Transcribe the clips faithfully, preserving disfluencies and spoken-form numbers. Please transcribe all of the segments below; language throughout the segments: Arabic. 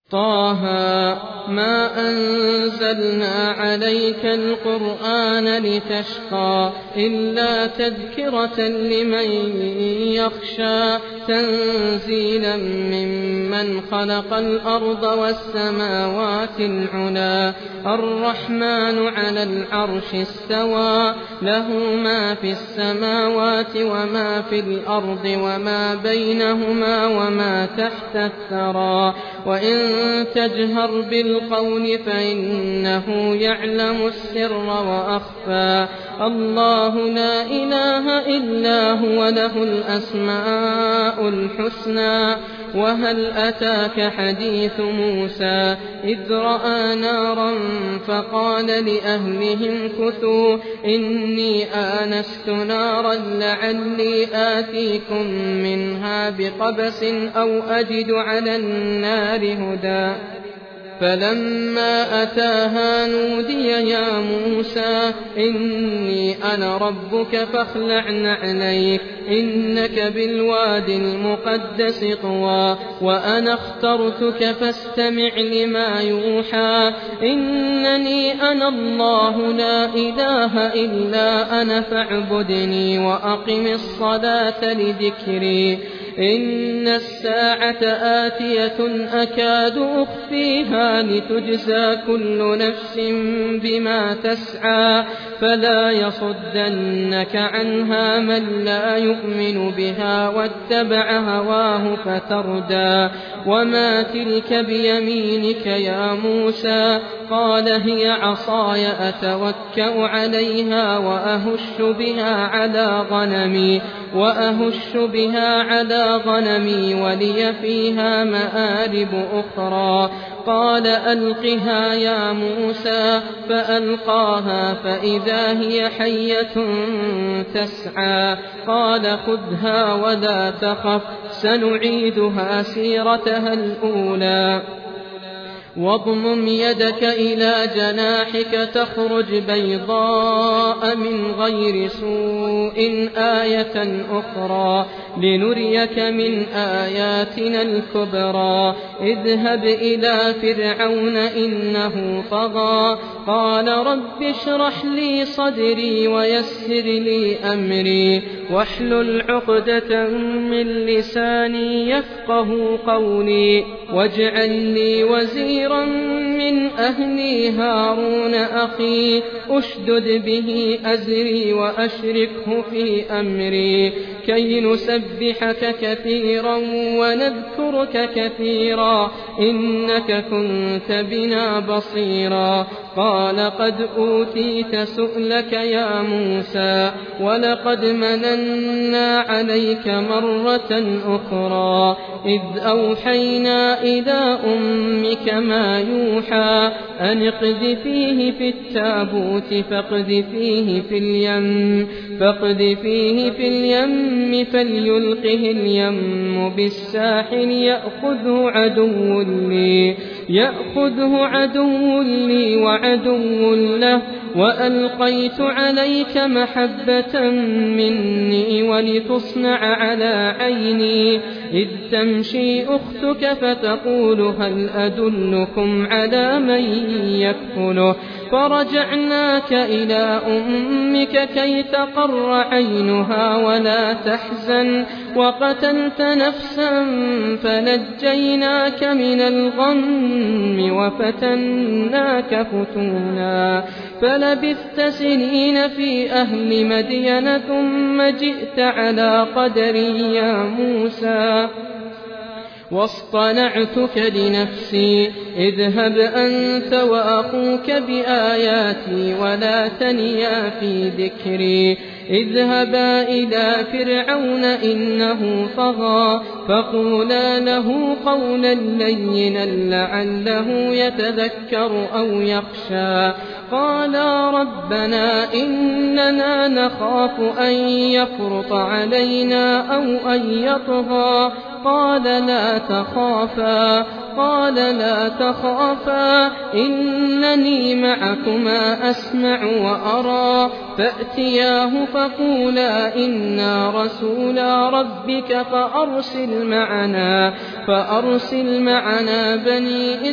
طه ما أنزلنا عليك القرآن لتشقى إلا تذكرة لمن يخشى تنزيلا ممن خلق الأرض والسماوات العلى الرحمن على العرش استوى له ما في السماوات وما في الأرض وما بينهما وما تحت الثرى وإن تجهر بالقول فإنه يعلم السر وأخفى الله لا إله إلا هو له الأسماء الحسنى وهل أتاك حديث موسى إذ رأى نارا فقال لأهلهم كثوا إني آنست نارا لعلي آتيكم منها بقبس أو أجد على النار هدى فلما أتاها نودي يا موسى إني أنا ربك فاخلع عليك إنك بالوادي المقدس طوى وأنا اخترتك فاستمع لما يوحى إنني أنا الله لا إله إلا أنا فاعبدني وأقم الصلاة لذكري إن الساعة آتية أكاد أخفيها لتجزى كل نفس بما تسعى فلا يصدنك عنها من لا يؤمن بها واتبع هواه فتردى وما تلك بيمينك يا موسى قال هي عصاي أتوكأ عليها وأهش بها على غنمي وأهش بها على غنمي ولي فيها مآرب أخرى قال ألقها يا موسى فألقاها فإذا هي حية تسعى قال خذها ولا تخف سنعيدها سيرتها الأولى واضمم يدك إلى جناحك تخرج بيضاء من غير سوء آية أخرى لنريك من آياتنا الكبرى اذهب إلى فرعون إنه طغى قال رب اشرح لي صدري ويسر لي أمري واحلل عقدة من لساني يفقه قولي واجعل لي وزيرا من أهلي هارون أخي أشدد به أزري وأشركه في أمري كي نسبحك كثيرا ونذكرك كثيرا إنك كنت بنا بصيرا قال قد أوتيت سؤلك يا موسى ولقد مننا عليك مرة أخرى إذ أوحينا إلى أمك ما يوحى أن اقذفيه في التابوت فاقذفيه في اليم فاقذفيه في اليم فليلقه اليم بالساحل يأخذه عدو لي يأخذه عدو لي وعدو له وألقيت عليك محبة مني ولتصنع على عيني إذ تمشي أختك فتقول هل أدلكم على من يكفله فرجعناك إلى أمك كي تقر عينها ولا تحزن وقتلت نفسا فنجيناك من الغم وفتناك فتونا فلبثت سنين في أهل مدين ثم جئت على قدري يا موسى واصطنعتك لنفسي اذهب أنت وأخوك بآياتي ولا تنيا في ذكري اذهبا إلى فرعون إنه طغى فقولا له قولا لينا لعله يتذكر أو يخشى قالا ربنا إننا نخاف أن يفرط علينا أو أن يطغى قال لا تخافا قال لا تخافا إنني معكما أسمع وأرى فأتياه فقولا إنا رسولا ربك فأرسل معنا, فأرسل معنا بني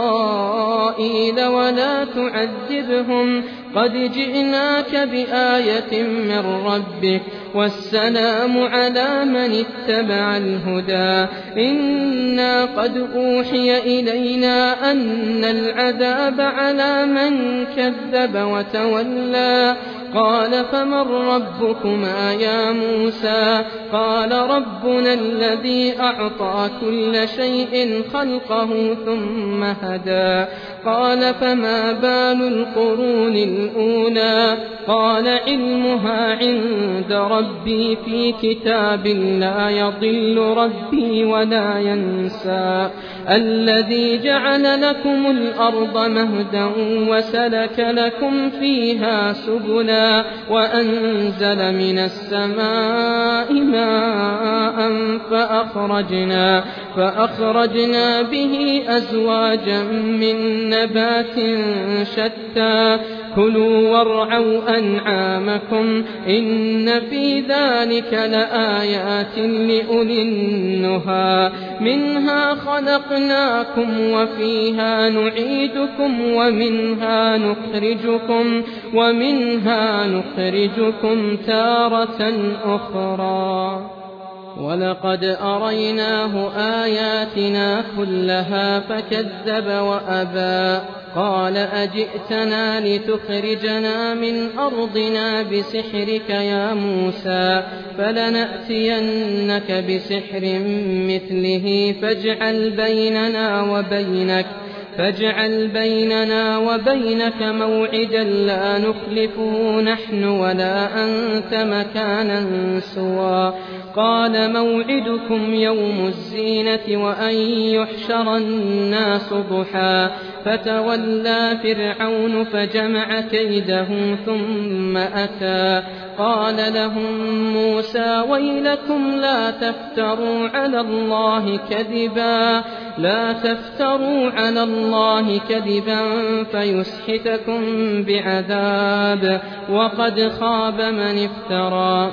إسرائيل ولا تعذبهم قد جئناك بآية من ربك والسلام على من اتبع الهدى إنا قد أوحي إلينا أن العذاب على من كذب وتولى قال فمن ربكما يا موسى قال ربنا الذي أعطى كل شيء خلقه ثم هدى قال فما بال القرون الأولى قال علمها عند ربي في كتاب لا يضل ربي ولا ينسى الذي جعل لكم الأرض مهدا وسلك لكم فيها سبلا وأنزل من السماء ماء فأخرجنا, فأخرجنا به أزواجا من نبات شتى كلوا وارعوا أنعامكم إن في ذلك لآيات لأولي النهى منها خلقناكم وفيها نعيدكم ومنها نخرجكم, ومنها نخرجكم تارة أخرى ولقد أريناه آياتنا كلها فكذب وأبى قال أجئتنا لتخرجنا من أرضنا بسحرك يا موسى فلنأتينك بسحر مثله فاجعل بيننا وبينك فاجعل بيننا وبينك موعدا لا نخلفه نحن ولا أنت مكانا سوى قال موعدكم يوم الزينة وأن يحشر الناس ضحى فتولى فرعون فجمع كيده ثم أتى قال لهم موسى ويلكم لا تفتروا على الله كذبا لا تفتروا على الله كذبا فيسحتكم بعذاب وقد خاب من افترى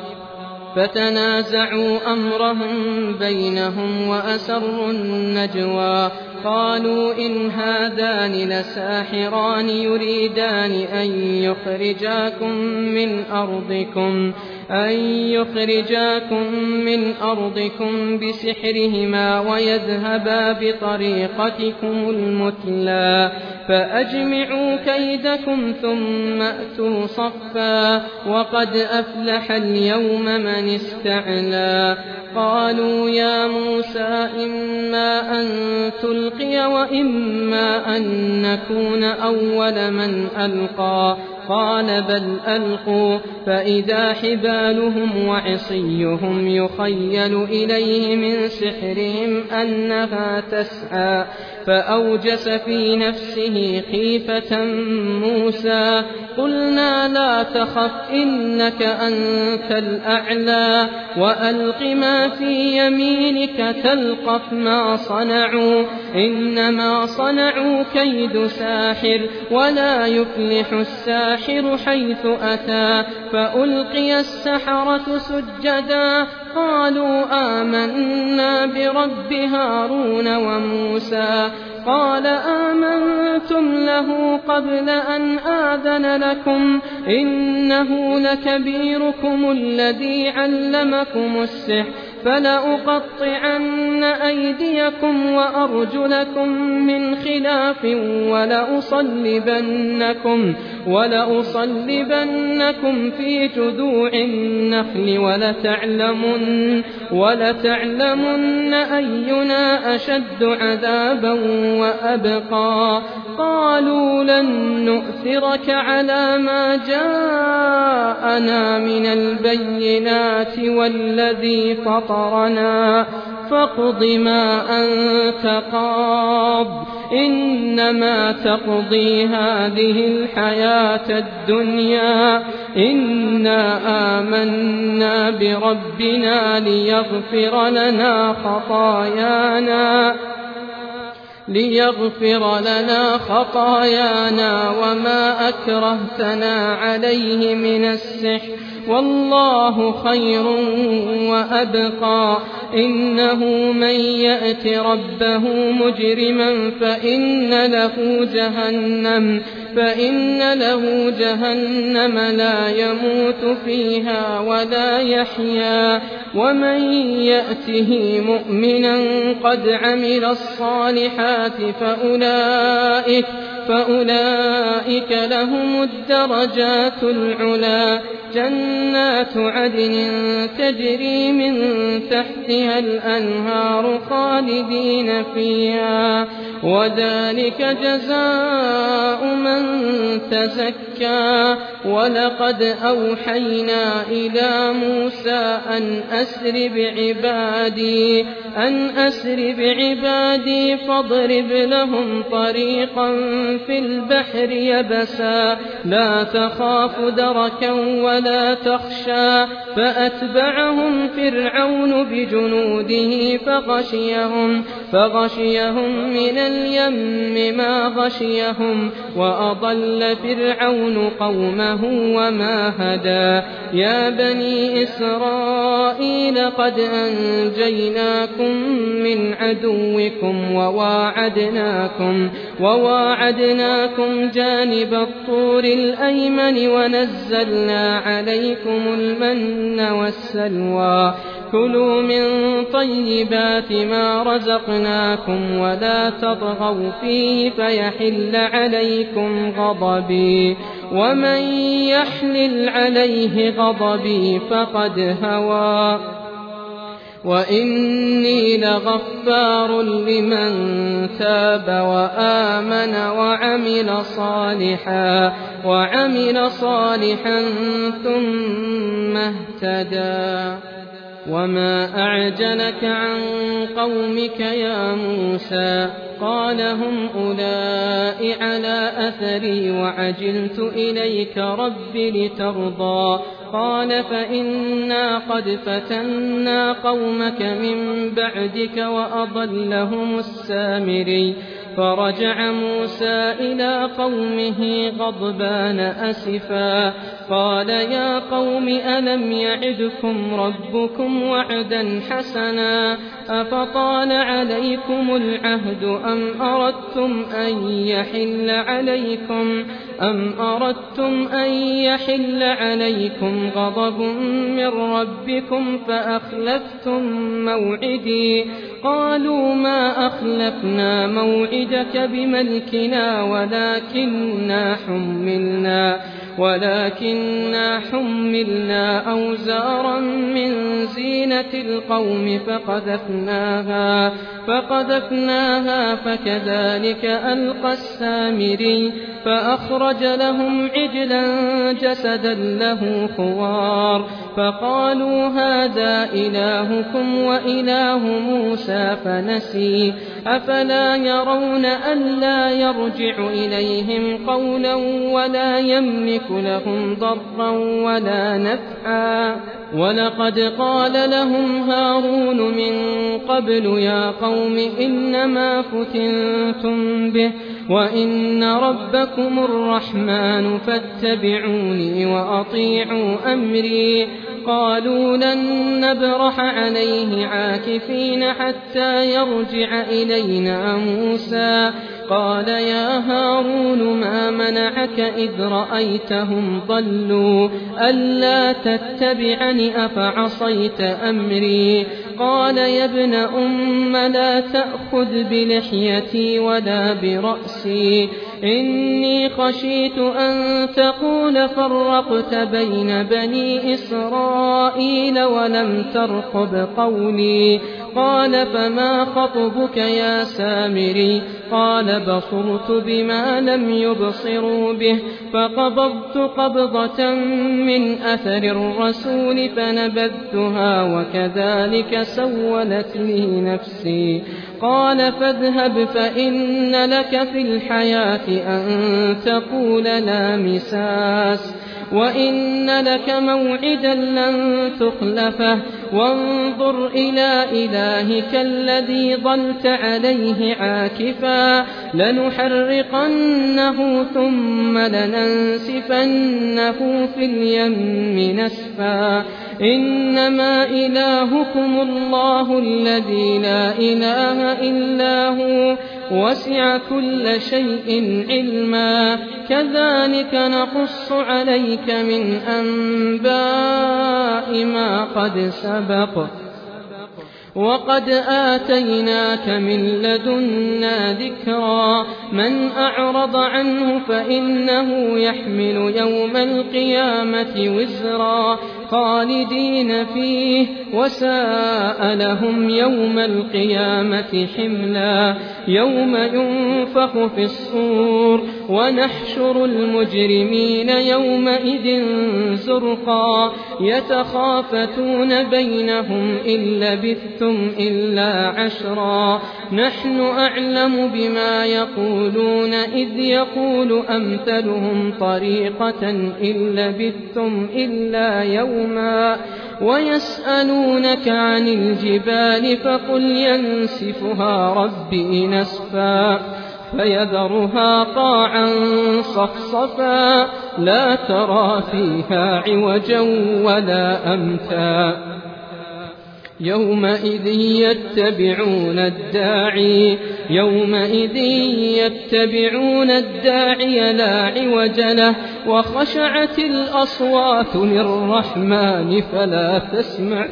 فتنازعوا أمرهم بينهم وأسروا النجوى قالوا إن هذان لساحران يريدان أن يخرجاكم من أرضكم أن يخرجاكم من أرضكم بسحرهما ويذهبا بطريقتكم المثلى فأجمعوا كيدكم ثم أتوا صفا وقد أفلح اليوم من استعلى قالوا يا موسى إما أن تلقي وإما أن نكون أول من ألقى قال بل ألقوا فإذا حبالهم وعصيهم يخيل إليه من سحرهم أنها تسعى فأوجس في نفسه خيفة موسى قلنا لا تخف إنك أنت الأعلى وألق ما في يمينك تلقف ما صنعوا إنما صنعوا كيد ساحر ولا يفلح الساحر حيث أتى فألقي السحرة سجدا قالوا آمنا برب هارون وموسى قال آمنتم له قبل أن آذن لكم إنه لكبيركم الذي علمكم السحر فلأقطعن أيديكم وأرجلكم من خلاف ولأصلبنكم, ولأصلبنكم في جذوع النخل ولتعلمن, ولتعلمن أينا أشد عذابا وأبقى قالوا لن نؤثرك على ما جاءنا من البينات والذي فطرنا فاقض ما أنت قاض إنما تقضي هذه الحياة الدنيا إنا آمنا بربنا ليغفر لنا خطايانا ليغفر لنا خطايانا وما أكرهتنا عليه من السحر والله خير وأبقى إنه من يأت ربه مجرما فإن له جهنم فإن له جهنم لا يموت فيها ولا يحيا ومن يأته مؤمنا قد عمل الصالحات فأولئك فأولئك لهم الدرجات العلى جنات عدن تجري من تحتها الأنهار خالدين فيها وذلك جزاء من تزكى ولقد أوحينا إلى موسى أن أسر بعبادي أن أسر بعبادي فاضرب لهم طريقا في البحر يبسا لا تخاف دركا ولا تخشى فأتبعهم فرعون بجنوده فغشيهم فغشيهم من اليم ما غشيهم وأضل فرعون قومه وما هدى يا بني إسرائيل قد أنجيناكم من عدوكم وواعدناكم وواعدناكم جانب الطور الأيمن ونزلنا عليكم المن والسلوى كلوا من طيبات ما رزقناكم ولا تطغوا فيه فيحل عليكم غضبي ومن يحلل عليه غضبي فقد هوى وإني لغفار لمن تاب وآمن وعمل صالحا وعمل صالحا ثم اهتدى وما أعجلك عن قومك يا موسى قال هم أولئك على أثري وعجلت إليك رب لترضى قال فإنا قد فتنا قومك من بعدك وأضلهم السامري فرجع موسى إلى قومه غضبان أسفا قال يا قوم ألم يعدكم ربكم وعدا حسنا أفطال عليكم العهد أم أردتم أن يحل عليكم أم أردتم أن يحل عليكم غضب من ربكم فأخلفتم موعدي قالوا ما أخلفنا موعدك بملكنا ولكننا حملنا ولكننا حملنا أوزارا من زينة القوم فقذفناها فقذفناها فكذلك ألقى السامري فأخرج لهم عجلا جسدا له خوار فقالوا هذا إلهكم وإله موسى فنسي أفلا يرون ألا يرجع إليهم قولا ولا يملك لهم ضرا ولا نفعا ولقد قال لهم هارون من قبل يا قوم إنما فتنتم به وإن ربكم الرحمن فاتبعوني وأطيعوا أمري قالوا لن نبرح عليه عاكفين حتى يرجع إلينا موسى قال يا هارون ما منعك إذ رأيتهم ضلوا ألا تتبعني أفعصيت أمري قال يا ابن أم لا تأخذ بلحيتي ولا برأسي إني خشيت أن تقول فرقت بين بني إسرائيل ولم ترقب قولي قال فما خطبك يا سامري قال بصرت بما لم يبصروا به فقبضت قبضة من أثر الرسول فنبذتها وكذلك سولت لي نفسي قال فاذهب فإن لك في الحياة أن تقول لا مساس وإن لك موعدا لن تخلفه وانظر إلى إلهك الذي ظلت عليه عاكفا لنحرقنه ثم لننسفنه في اليم نسفا إنما إلهكم الله الذي لا إله إلا هو وسع كل شيء علما كذلك نقص عليك من أنباء ما قد سبق وقد آتيناك من لدنا ذكرا من أعرض عنه فإنه يحمل يوم القيامة وزرا خالدين فيه وساء لهم يوم القيامة حملا يوم ينفخ في الصور ونحشر المجرمين يومئذ زرقا يتخافتون بينهم إن لبثتم إلا عشرا نحن أعلم بما يقولون إذ يقول أمثلهم طريقة إن لبثتم إلا يوما ويسألونك عن الجبال فقل ينسفها ربي نسفا فيذرها قاعا صفصفا لا ترى فيها عوجا ولا أمتا يومئذ يتبعون الداعي يومئذ يتبعون الداعي لا عوج له وخشعت الأصوات للرحمن فلا تسمع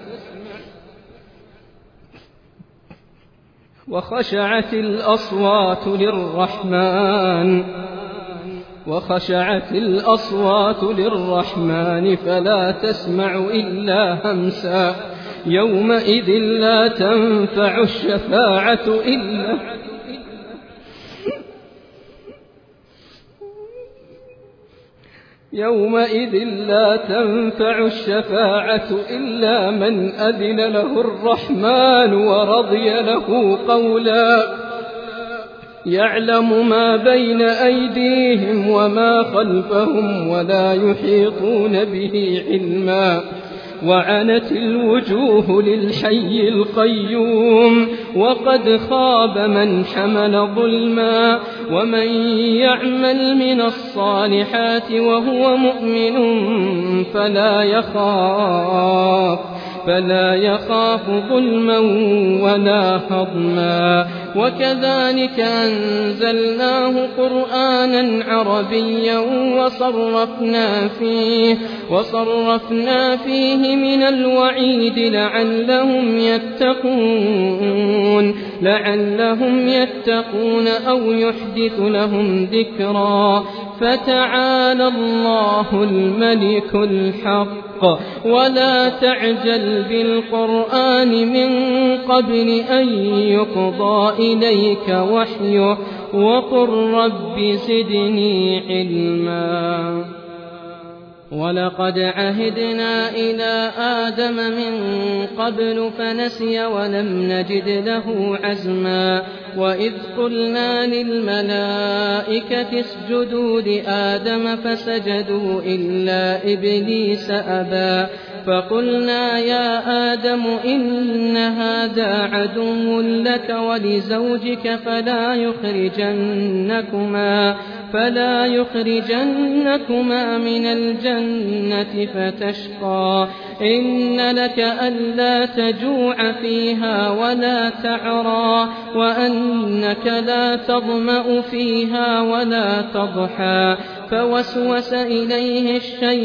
وخشعت الأصوات للرحمن وخشعت الأصوات للرحمن فلا تسمع إلا همسا يومئذ لا تنفع الشفاعة إلا يومئذ لا تنفع الشفاعة إلا من أذن له الرحمن ورضي له قولا يعلم ما بين أيديهم وما خلفهم ولا يحيطون به علما وعنت الوجوه للحي القيوم وقد خاب من حمل ظلما ومن يعمل من الصالحات وهو مؤمن فلا يخاف فلا يخاف ظلما ولا هضما وكذلك أنزلناه قرآنا عربيا وصرفنا فيه وصرفنا فيه من الوعيد لعلهم يتقون لعلهم يتقون أو يحدث لهم ذكرا فتعالى الله الملك الحق ولا تعجل بالقرآن من قبل أن يقضى إليك وحيه وقل رب زدني علما ولقد عهدنا إلى آدم من قبل فنسي ولم نجد له عزما وإذ قلنا للملائكة اسجدوا لآدم فسجدوا إلا إبليس أبى فقلنا يا آدم إن هذا عدو لك ولزوجك فلا يخرجنكما فلا يخرجنكما من الجنة فتشقى إن لك ألا تجوع فيها ولا تعرى وأنك لا تظمأ فيها ولا تضحى فوسوس إليه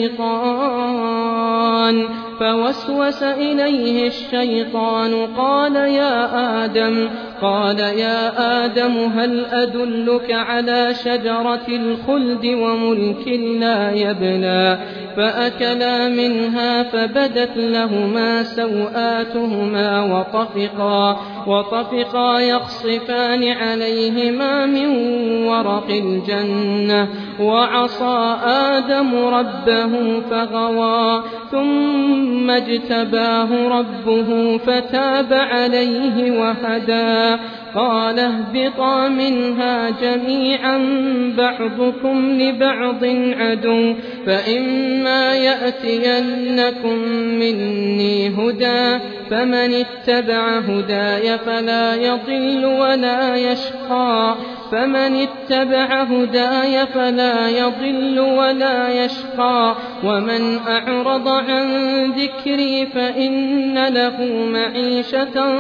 الشيطان فوسوس إليه الشيطان قال يا آدم قال يا آدم هل أدلك على شجرة الخلد وملك لا يبلى فأكلا منها فبدت لهما سوآتهما وطفقا وطفقا يخصفان عليهما من ورق الجنة وعصى آدم ربه فغوى ثم اجتباه ربه فتاب عليه وهدى قال اهبطا منها جميعا بعضكم لبعض عدو فإما يأتينكم مني هدى فمن اتبع هداي فلا يضل ولا يشقى فمن اتبع هداي فلا يضل ولا يشقى ومن أعرض عن ذكري فإن له معيشة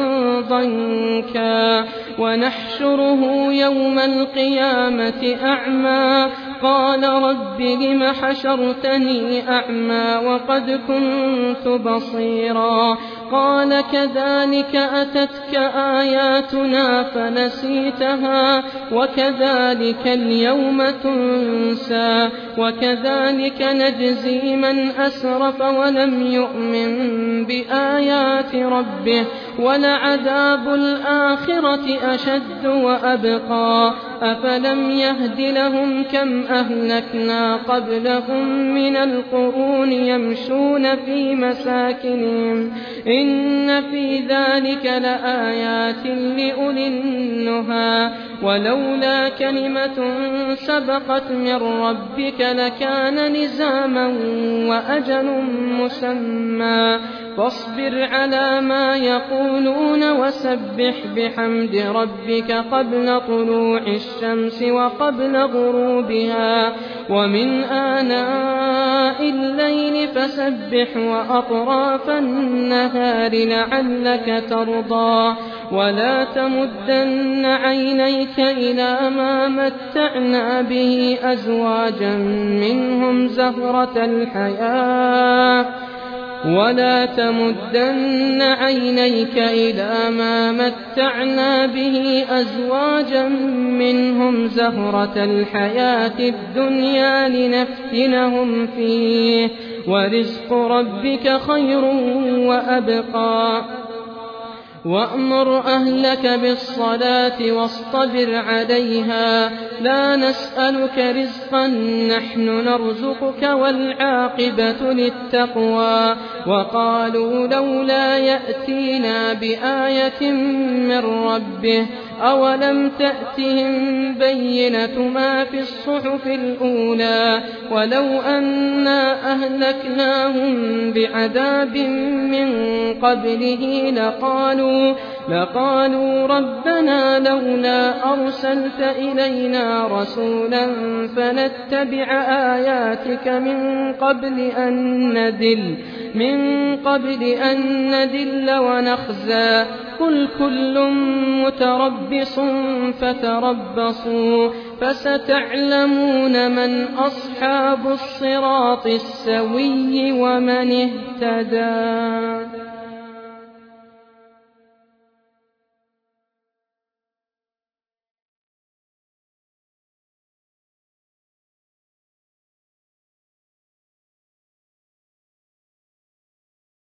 ضنكا ونحشره يوم القيامة أعمى قال رب لم حشرتني أعمى وقد كنت بصيرا قال كذلك أتتك آياتنا فنسيتها وكذلك اليوم تنسى وكذلك نجزي من أسرف ولم يؤمن بآيات ربه ولعذاب الآخرة أشد وأبقى أفلم يهد لهم كم أهلكنا قبلهم من القرون يمشون في مساكنهم إن في ذلك لآيات لأولي النهى ولولا كلمة سبقت من ربك لكان لزاما وأجل مسمى فاصبر على ما يقولون وسبح بحمد ربك قبل طلوع الشمس وقبل غروبها ومن آناء الليل فسبح وأطراف النهار لعلك ترضى ولا تمدن عينيك إلى ما متعنا به أزواجا منهم زهرة الحياة ولا تمدن عينيك إلى ما متعنا به أزواجا منهم زهرة الحياة الدنيا لنفتنهم فيه ورزق ربك خير وأبقى وأمر أهلك بالصلاة واصطبر عليها لا نسألك رزقا نحن نرزقك والعاقبة للتقوى وقالوا لولا يأتينا بآية من ربه أولم تأتهم بينة ما في الصحف الأولى ولو أنا أهلكناهم بعذاب من قبله لقالوا, لقالوا ربنا لولا أرسلت إلينا رسولا فنتبع آياتك من قبل أن ندل من قبل أن ندل ونخزى قل كل متربص فتربصوا فستعلمون من أصحاب الصراط السوي ومن اهتدى.